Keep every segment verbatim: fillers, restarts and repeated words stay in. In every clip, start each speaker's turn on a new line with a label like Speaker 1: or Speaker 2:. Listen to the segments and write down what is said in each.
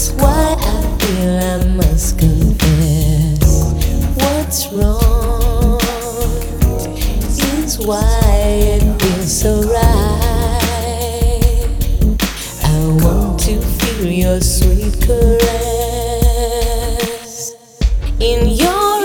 Speaker 1: why I feel I must confess. What's wrong is why it feels so right. I want to feel your sweet caress in your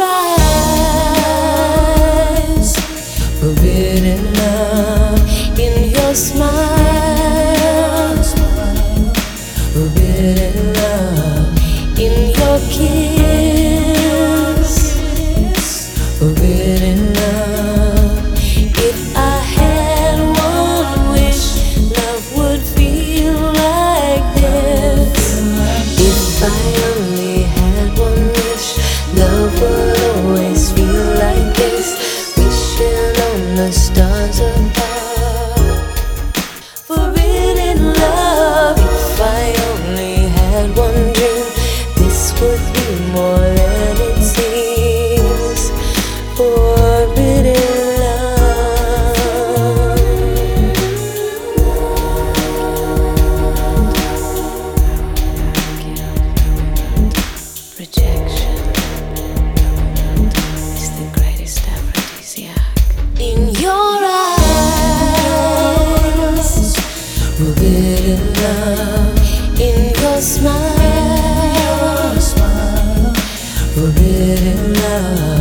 Speaker 1: eyes, forbidden love in your smile, forbidden love in your kiss, forbidden love. If I had one wish, love would feel like this. If I only had one wish, love would always feel like this. Wishing on the stars above, forbidden love. If I only had one dream, this would be more than it seems. Forbidden love. Rejection is the greatest aphrodisiac. In your eyes, forbidden love in your smile, forbidden love.